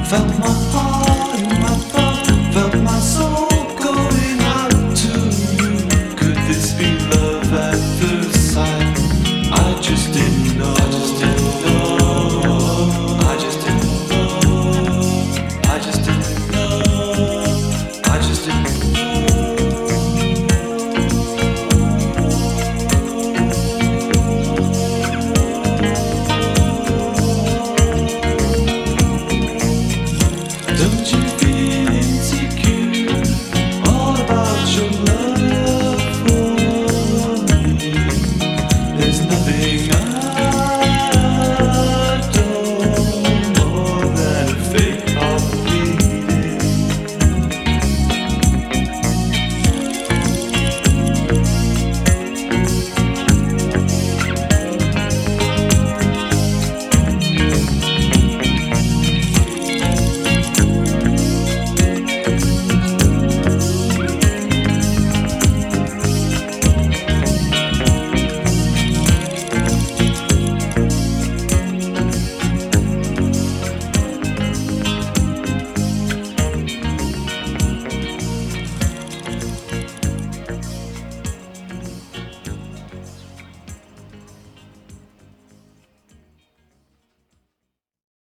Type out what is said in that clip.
Felt my heart in my thought, felt my soul going out to you. Could this be love at first sight? I just didn't know. I just didn't know. I just didn't know. I just didn't know. I just didn't know. Don't you